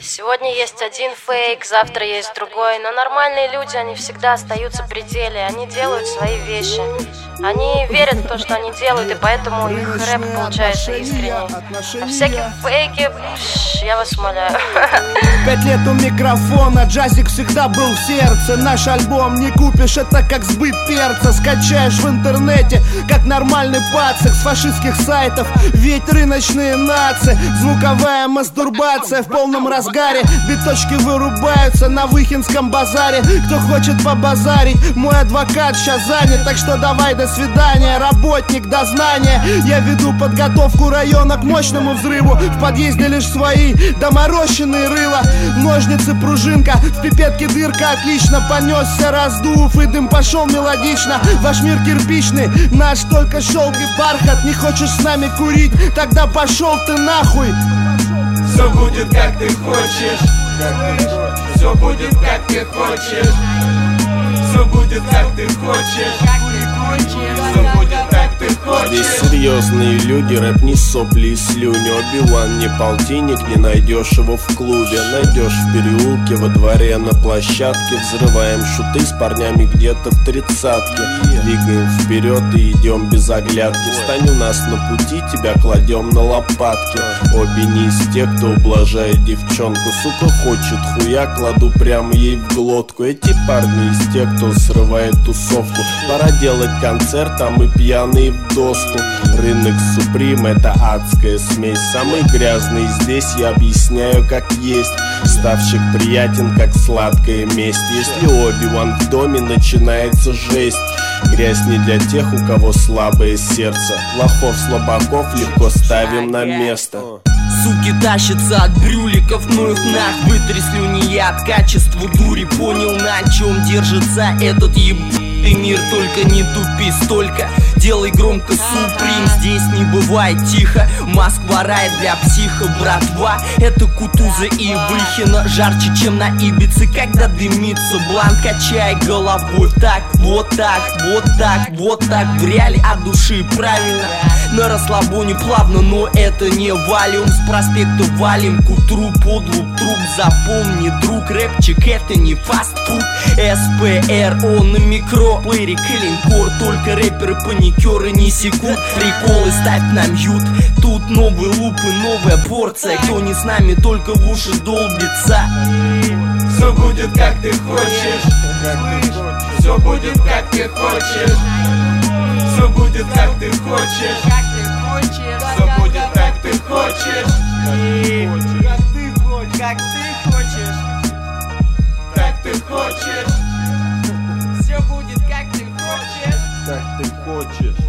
Сегодня есть один фейк, завтра есть другой. Но нормальные люди, они всегда остаются при деле. Они делают свои вещи. Они верят в то, что они делают, и поэтому их рэп получается искренний. А всякие фейки, я вас умоляю. 5 лет у микрофона, джазик всегда был в сердце. Наш альбом не купишь, это как сбыт перца. Скачаешь в интернете, как нормальный пацик с фашистских сайтов. Ведь рыночные нации, звуковая мастурбация в полном разгаре. Биточки вырубаются на Выхинском базаре. Кто хочет побазарить, мой адвокат сейчас занят. Так что давай, до свидания, работник дознания. Я веду подготовку района к мощному взрыву. В подъезде лишь свои доморощенные рыла. Ножницы, пружинка, в пипетке дырка. Отлично, понесся раздув, и дым пошел мелодично. Ваш мир кирпичный, наш только шелк и бархат. Не хочешь с нами курить, тогда пошел ты нахуй. Все будет как ты хочешь, все будет как ты хочешь, все будет как ты хочешь, все будет как ты хочешь. Здесь серьезные люди, рэп не сопли и слюни. Оби-Ван не полтинник, не найдешь его в клубе. Найдешь в переулке, во дворе, на площадке. Взрываем шуты с парнями где-то в 30-ке. Двигаем вперед и идем без оглядки. Встань у нас на пути, тебя кладем на лопатки. Оби не из тех, кто ублажает девчонку. Сука хочет хуя, кладу прямо ей в глотку. Эти парни из тех, кто срывает тусовку. Пора делать концерт, а мы пьяные в доску. Рынок Суприм — это адская смесь. Самый грязный здесь, я объясняю как есть. Ставщик приятен, как сладкая месть. Если Оби-Ван в доме, начинается жесть. Грязь не для тех, у кого слабое сердце. Лохов, слабаков легко ставим на место. Суки тащатся от брюликов, но их нах. Вытри слюни я от качества дури. Понял, на чем держится этот ебаный мир. Только не тупи столько, делай громко Суприм. Здесь не бывает тихо, Москва рай для психа, братва. Это Кутуза и Выхино, жарче, чем на Ибице, когда дымится бланк. Качай головой, так, вот так, вот так, вот так. В реале от души, правильно. На расслабоне плавно, но это не валиум. С проспекта валим к утру под луп труп. Запомни, друг, рэпчик это не фастфуд. СПРО на микро, плеере калинкор. Только рэперы, паникеры не секут. Приколы ставь на мьют. Тут новые лупы, новая порция. Кто не с нами, только в уши долбится. Все будет как ты хочешь, все будет как ты хочешь, все будет как ты хочешь, все будет как ты хочешь, Как ты хочешь, как ты хочешь, все будет как ты хочешь. Как ты хочешь.